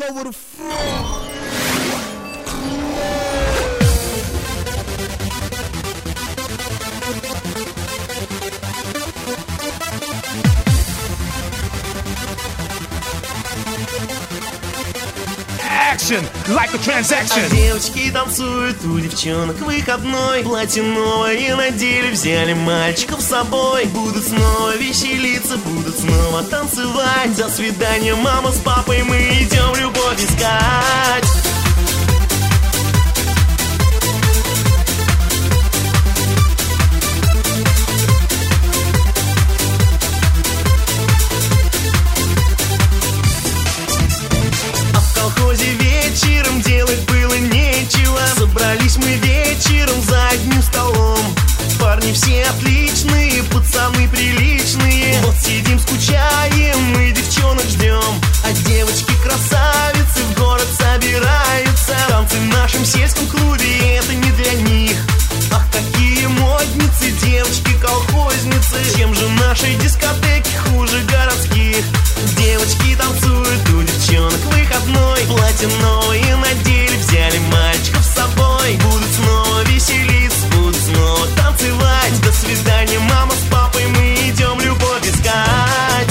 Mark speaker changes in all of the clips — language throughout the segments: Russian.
Speaker 1: over the floor.
Speaker 2: Action, like a transaction.
Speaker 3: А девочки танцуют, у девчонок выходной. Платье новое надели, взяли мальчиков с собой. Будут снова веселиться, будут снова танцевать. До свидания, мама с папой, мы идем любовь искать. Вечером делать было нечего. Собрались мы вечером за одним столом. Парни все отличные, пацаны приличные. Вот сидим, скучаем, мы девчонок ждем. А девочки красавицы в город собираются. Танцы в нашем сельском клубе, и это не для них. Ах, какие модницы, девочки-колхозницы. Чем же наши дискотеки хуже городских? Девочки танцуют, у девчонок выходной. Платье новые надели, взяли мальчиков с собой. Будут снова веселиться, будут снова танцевать. До свидания, мама с папой, мы идем любовь искать.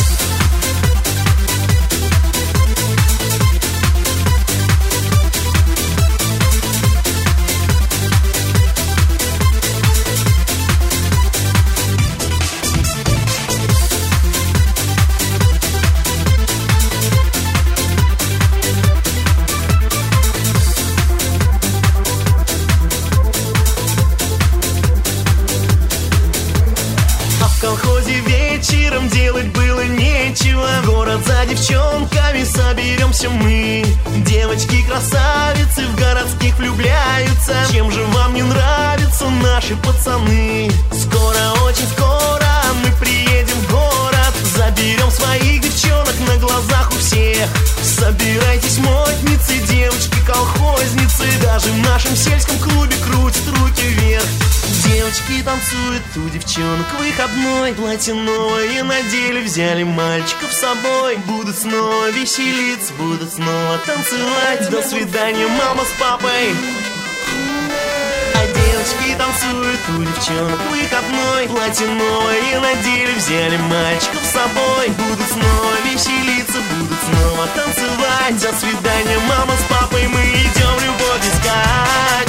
Speaker 3: В колхозе вечером делать было нечего. В город за девчонками соберемся мы. Девочки-красавицы в городских влюбляются. Чем же вам не нравятся наши пацаны? Скоро, очень скоро мы приедем в город. Заберем своих девчонок на глазах у всех. Собирайтесь, модницы, девочки-колхозницы. Даже в нашем сельском клубе крутят руки вверх. Девочки танцуют, у девчонок выходной. Платье новое надели, взяли мальчиков с собой. Будут снова веселиться, будут снова танцевать. До свидания, мама с папой. А девочки танцуют, у девчонок выходной. Платье новое надели, взяли мальчиков с собой. Будут снова веселиться, будут снова танцевать. До свидания, мама с папой, мы идем любовь искать.